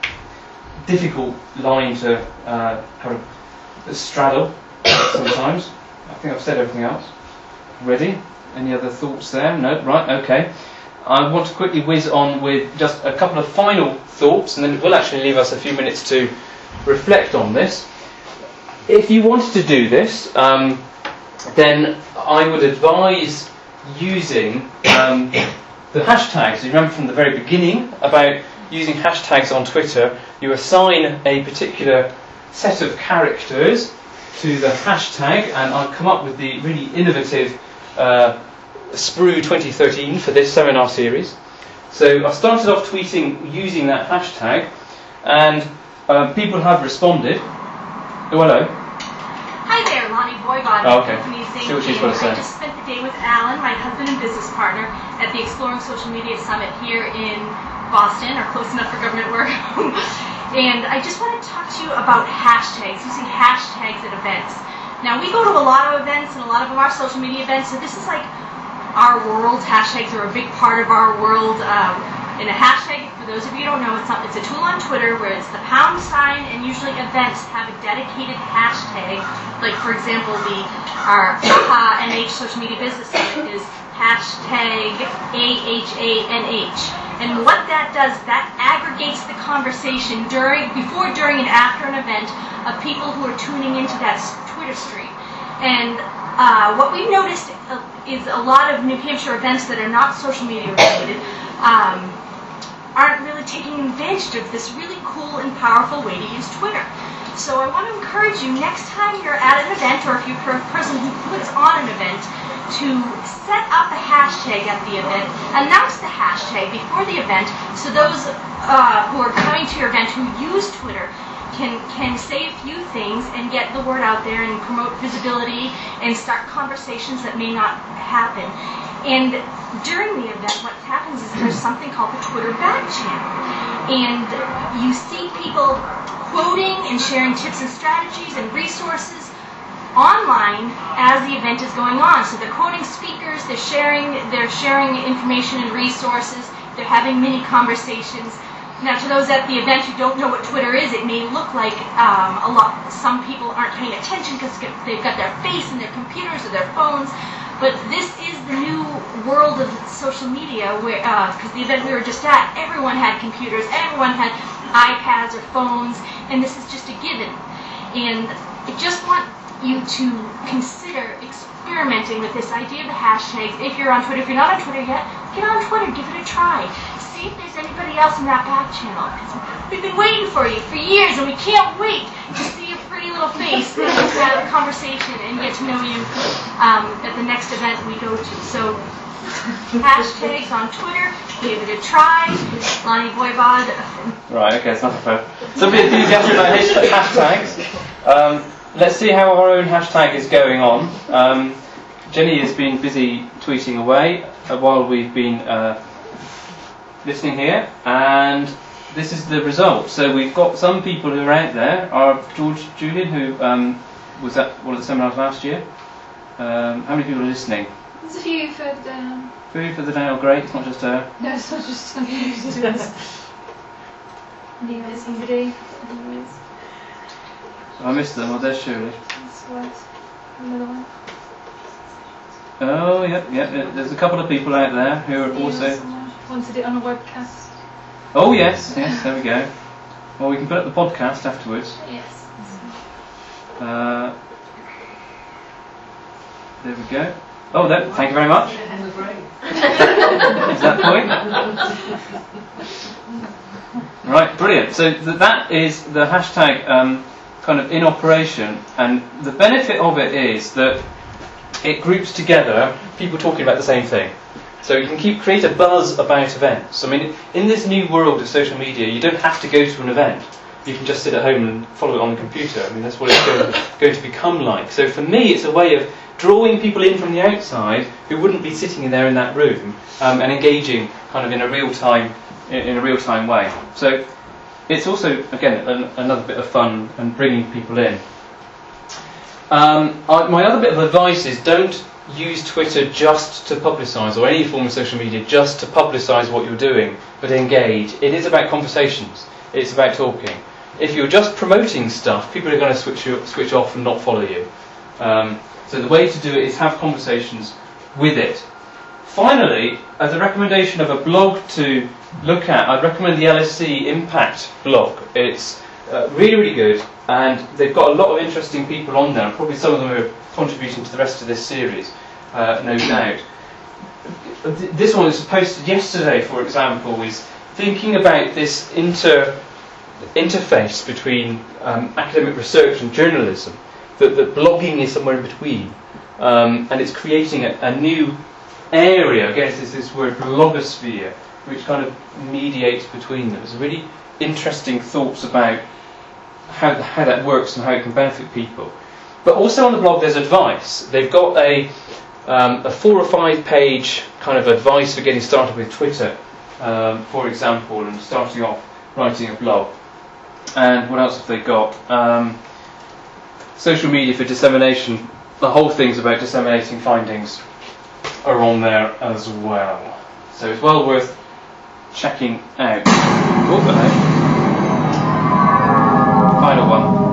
difficult line to uh, kind of straddle sometimes. I think I've said everything else. Ready? Any other thoughts there? No? Right, okay. I want to quickly whiz on with just a couple of final thoughts, and then it will actually leave us a few minutes to reflect on this. If you wanted to do this, um, then I would advise using um, the hashtags. You remember from the very beginning about using hashtags on Twitter. You assign a particular set of characters to the hashtag, and I've come up with the really innovative uh, Sprue twenty thirteen for this seminar series. So I started off tweeting using that hashtag, and uh, people have responded. Oh, hello. Hi there, Lonnie Boybod. Oh, okay. See what she's got to say. I just spent the day with Alan, my husband and business partner, at the Exploring Social Media Summit here in Boston, or close enough for government work. And I just want to talk to you about hashtags, using hashtags at events. Now, we go to a lot of events, and a lot of them are social media events, so this is like our world. Hashtags are a big part of our world. Um, and a hashtag, for those of you who don't know, it's, not, it's a tool on Twitter where it's the pound sign, and usually events have a dedicated hashtag. Like, for example, the our AHA N H Social Media Business Summit is hashtag A H A N H. And what that does, that aggregates the conversation during, before, during, and after an event of people who are tuning into that Twitter stream. And uh, what we've noticed is a lot of New Hampshire events that are not social media related, um, aren't really taking advantage of this really cool and powerful way to use Twitter. So I want to encourage you, next time you're at an event, or if you're a person who puts on an event, to set up a hashtag at the event, announce the hashtag before the event, so those uh, who are coming to your event who use Twitter can can say a few things and get the word out there and promote visibility and start conversations that may not happen. And during the event, what happens is there's something called the Twitter back channel, and you see people quoting and sharing tips and strategies and resources online as the event is going on. So they're quoting speakers, they're sharing, they're sharing information and resources, they're having mini conversations. Now, to those at the event who don't know what Twitter is, it may look like um, a lot. Some people aren't paying attention because they've got their face in their computers or their phones. But this is the new world of social media, where because uh, the event we were just at, everyone had computers, everyone had iPads or phones, and this is just a given. And I just want you to consider experimenting with this idea of the hashtags. If you're on Twitter, if you're not on Twitter yet, get on Twitter, give it a try. See if there's anybody else in that back channel. We've been waiting for you for years, and we can't wait to see your pretty little face and have a conversation and get to know you um, at the next event we go to. So hashtags on Twitter, give it a try. Lonnie Voivod. Right, okay, it's not fair. So be enthusiastic about hashtags. Um, let's see how our own hashtag is going on. Um, Jenny has been busy tweeting away uh, while we've been uh, listening here, and this is the result. So we've got some people who are out there. Our George Julian, who um, was at one of the seminars last year. Um, how many people are listening? There's a few further down. Few further down. Great, it's not just her. No, it's not just some students. There's somebody. So I missed them. Well, there's Shirley. That's what. Another one. Oh, yeah, yeah. There's a couple of people out there who are also. Wanted it on a webcast. Oh yes, yes. There we go. Well, we can put up the podcast afterwards. Yes. Uh, there we go. Oh, there, thank you very much. Is that point? Right, brilliant. So th- that is the hashtag um, kind of in operation, and the benefit of it is that it groups together people talking about the same thing. So you can keep create a buzz about events. I mean, in this new world of social media, you don't have to go to an event. You can just sit at home and follow it on the computer. I mean, that's what it's going, going to become like. So for me, it's a way of drawing people in from the outside who wouldn't be sitting in there in that room um, and engaging kind of in a real time in, in a real time way. So it's also again an, another bit of fun and bringing people in. Um, I, my other bit of advice is don't use Twitter just to publicise, or any form of social media just to publicise what you're doing, but engage. It is about conversations. It's about talking. If you're just promoting stuff, people are going to switch you, switch off and not follow you. Um, so the way to do it is have conversations with it. Finally, as a recommendation of a blog to look at, I'd recommend the L S C Impact blog. It's uh, really, really good, and they've got a lot of interesting people on there, and probably some of them are contributing to the rest of this series, uh, no doubt. This one was posted yesterday, for example, is thinking about this inter interface between um, academic research and journalism, that, that blogging is somewhere in between, um, and it's creating a, a new area. I guess it's this word blogosphere, which kind of mediates between them. It's really interesting thoughts about how how that works and how it can benefit people. But also on the blog there's advice. They've got a um, a four or five page kind of advice for getting started with Twitter, um, for example, and starting off writing a blog. And what else have they got? Um, social media for dissemination. The whole thing's about disseminating findings are on there as well. So it's well worth checking out. Oh, hello. Final one.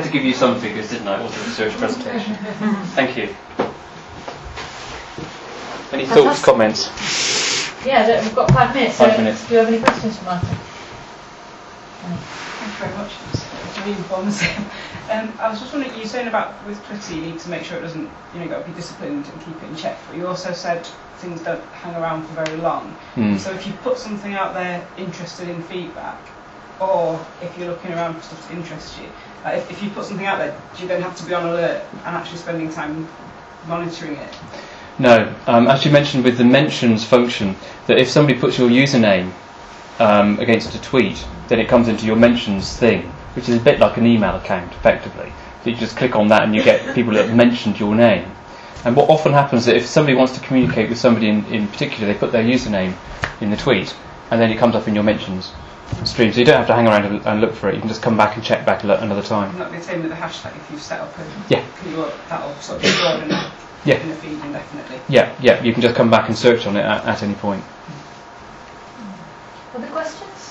to give you some figures, didn't I? It was a research presentation. Thank you. Any thoughts, comments? Yeah, we've got five minutes. Five so minutes. Do you have any questions for Martin? Thank you very much. It's really informative. Um, I was just wondering, you were saying about with Twitter, you need to make sure it doesn't, you know, you've got to be disciplined and keep it in check. But you also said things don't hang around for very long. Mm. So if you put something out there interested in feedback, or if you're looking around for stuff that interests you, uh, if, if you put something out there, do you then have to be on alert and actually spending time monitoring it? No. Um, as you mentioned with the mentions function, that if somebody puts your username um, against a tweet, then it comes into your mentions thing, which is a bit like an email account, effectively. So you just click on that and you get people that have mentioned your name. And what often happens is that if somebody wants to communicate with somebody in, in particular, they put their username in the tweet, and then it comes up in your mentions stream. So you don't have to hang around and, and look for it. You can just come back and check back another time. Isn't that the same with the hashtag? If you've set up a yeah. keyword, that'll sort of be stored in, yeah. in the feed indefinitely. Yeah, yeah. You can just come back and search on it at, at any point. Other questions?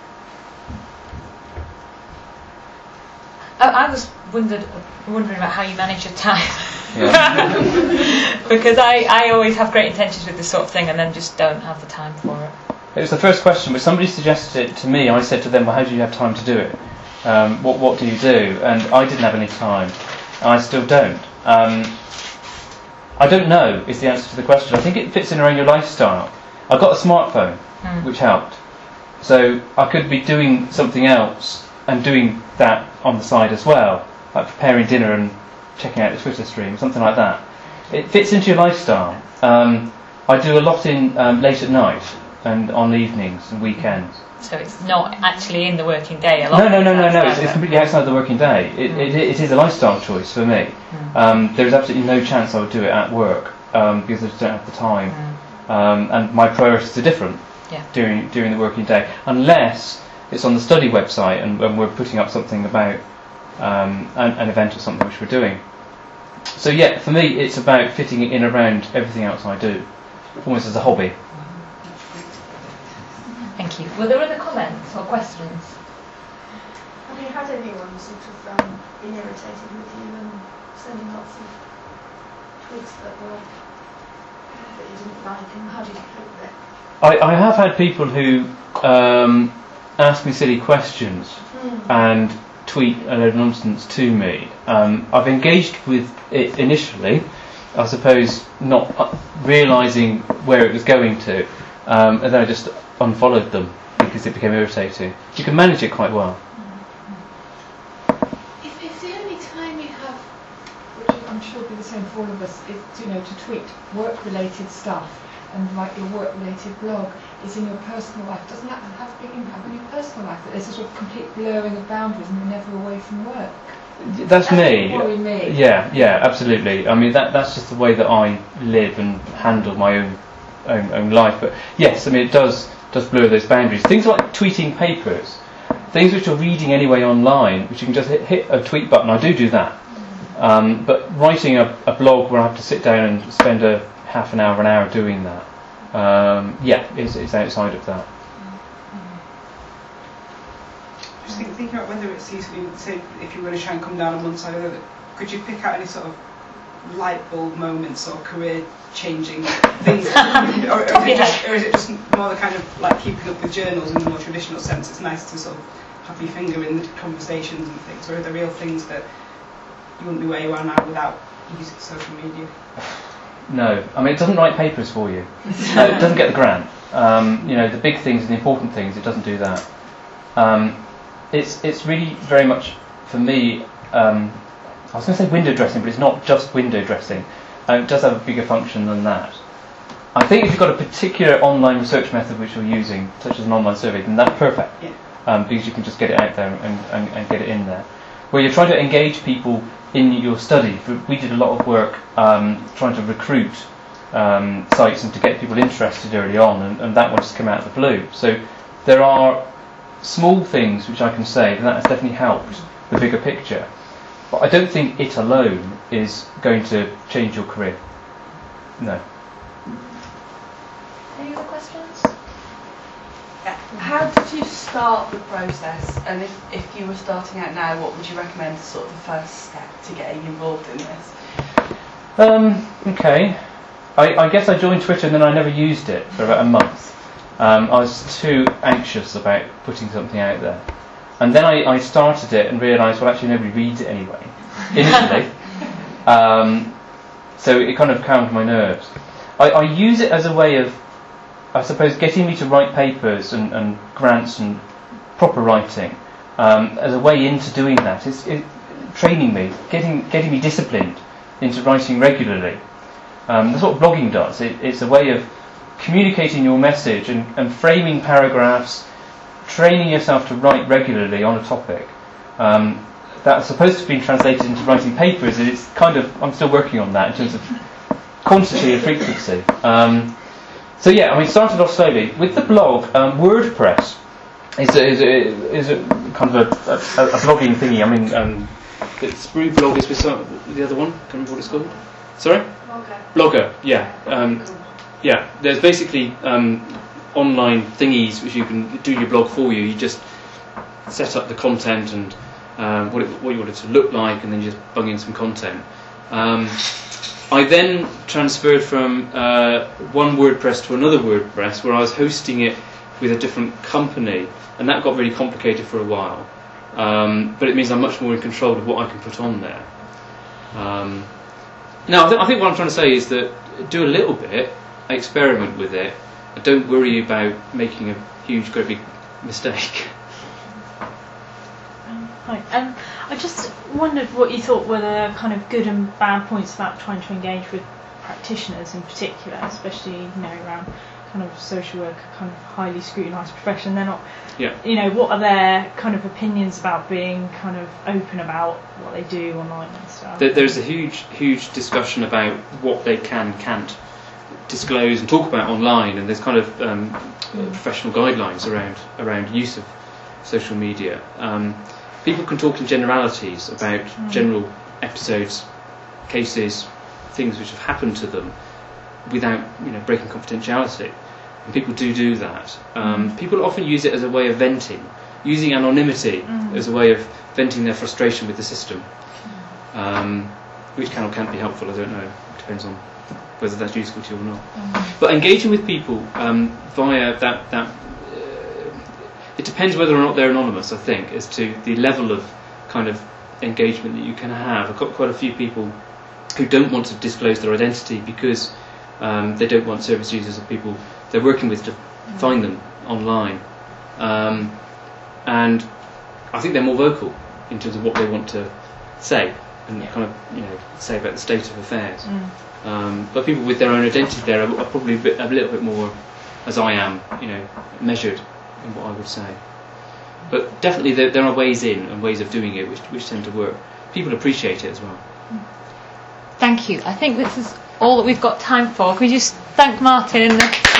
I, I was wondered, wondering about how you manage your time. Yeah. Because I, I always have great intentions with this sort of thing and then just don't have the time for it. It was the first question, but somebody suggested it to me. I said to them, well, how do you have time to do it? Um, what what do you do? And I didn't have any time. And I still don't. Um, I don't know is the answer to the question. I think it fits in around your lifestyle. I got a smartphone, mm. which helped. So I could be doing something else and doing that on the side as well, like preparing dinner and checking out the Twitter stream, something like that. It fits into your lifestyle. Um, I do a lot in um, late at night and on evenings and weekends. So it's not actually in the working day a lot. No, no, no, no, no. It's, it? it's completely outside the working day. It, mm. it, it is a lifestyle choice for me. Mm. Um, there's absolutely no chance I would do it at work um, because I just don't have the time. Mm. Um, and my priorities are different yeah. during during the working day, unless it's on the study website and, and we're putting up something about um, an, an event or something which we're doing. So yeah, for me, it's about fitting it in around everything else I do, almost as a hobby. Thank you. Were there other comments or questions? Have you had anyone sort of um, been irritated with you and sending lots of tweets that were that you didn't like, and how did you cope with it? I, I have had people who um, ask me silly questions mm. and tweet a load of nonsense to me. Um, I've engaged with it initially, I suppose not realising where it was going to, um, and then I just unfollowed them because it became irritating. You can manage it quite well. If, if the only time you have, which I'm sure will be the same for all of us, is, you know, to tweet work-related stuff and write your work-related blog, is in your personal life, doesn't that have a big impact on your personal life? That there's a sort of complete blurring of boundaries and you're never away from work? That's That's me. worry me. Yeah, yeah, absolutely. I mean, that that's just the way that I live and handle my own own, own life. But yes, I mean, it does does blur those boundaries. Things like tweeting papers, things which you're reading anyway online, which you can just hit, hit a tweet button. I do do that. Um, but writing a, a blog where I have to sit down and spend a half an hour, an hour doing that, um, yeah, it's, it's outside of that. Just think, thinking about whether it's easily, say, if you were to try and come down on one side or the other, could you pick out any sort of light bulb moments or career changing things, or, or, is it just, or is it just more the kind of like keeping up with journals in the more traditional sense? It's nice to sort of have your finger in the conversations and things, or are there real things that you wouldn't be where you are now without using social media? No, I mean, it doesn't write papers for you. No, it doesn't get the grant. Um, you know, the big things and the important things, it doesn't do that. Um, it's it's really very much for me. Um, I was going to say window dressing, but it's not just window dressing. Um, it does have a bigger function than that. I think if you've got a particular online research method which you're using, such as an online survey, then that's perfect. Yeah. Um, because you can just get it out there and, and, and get it in there. Where you're trying to engage people in your study, we did a lot of work um, trying to recruit um, sites and to get people interested early on, and, and that one just came out of the blue. So there are small things which I can say, and that has definitely helped the bigger picture. But I don't think it alone is going to change your career. No. Any other questions? How did you start the process? And if, if you were starting out now, what would you recommend as sort of the first step to getting involved in this? Um, okay. I, I guess I joined Twitter and then I never used it for about a month. Um, I was too anxious about putting something out there. And then I, I started it and realised, well, actually nobody reads it anyway, initially. um, so it kind of calmed my nerves. I, I use it as a way of, I suppose, getting me to write papers and, and grants and proper writing, um, as a way into doing that. It's it, training me, getting getting me disciplined into writing regularly. Um, that's what blogging does. It, it's a way of communicating your message and, and framing paragraphs, training yourself to write regularly on a topic. Um, that's supposed to have been translated into writing papers, and it's kind of, I'm still working on that in terms of quantity and frequency. Um, So yeah, I mean, started off slowly with the blog. Um, WordPress is a, is a, is a kind of a, a, a blogging thingy. I mean, um, the Sprue blog is with some, the other one. Can't remember what it's called. Sorry. Blogger. Blogger. Yeah. Um, yeah. There's basically um, online thingies which you can do your blog for you. You just set up the content and um, what, it, what you want it to look like, and then you just bung in some content. Um, I then transferred from uh, one WordPress to another WordPress, where I was hosting it with a different company, and that got really complicated for a while. Um, but it means I'm much more in control of what I can put on there. Um, now, I, th- I think what I'm trying to say is that do a little bit, experiment with it, and don't worry about making a huge, great big mistake. Right. Um, I just wondered what you thought were the kind of good and bad points about trying to engage with practitioners in particular, especially, you know, around kind of social work, kind of highly scrutinised profession. They're not, yeah. you know, what are their kind of opinions about being kind of open about what they do online and stuff? There, there's a huge, huge discussion about what they can and can't disclose and talk about online, and there's kind of um, mm. professional guidelines around around use of social media. Um, People can talk in generalities about mm. general episodes, cases, things which have happened to them without, you know, breaking confidentiality. And people do do that. Um, mm. People often use it as a way of venting, using anonymity mm. as a way of venting their frustration with the system, um, which can or can't be helpful. I don't know. It depends on whether that's useful to you or not. Mm. But engaging with people um, via that that. It depends whether or not they're anonymous, I think, as to the level of kind of engagement that you can have. I've got quite a few people who don't want to disclose their identity because um, they don't want service users or people they're working with to find them online. Um, and I think they're more vocal in terms of what they want to say and kind of, you know, say about the state of affairs. Mm. Um, but people with their own identity there are, are probably a, bit, a little bit more, as I am, you know, measured in what I would say. But definitely there, there are ways in and ways of doing it which, which tend to work. People appreciate it as well. Thank you. I think this is all that we've got time for. Can we just thank Martin?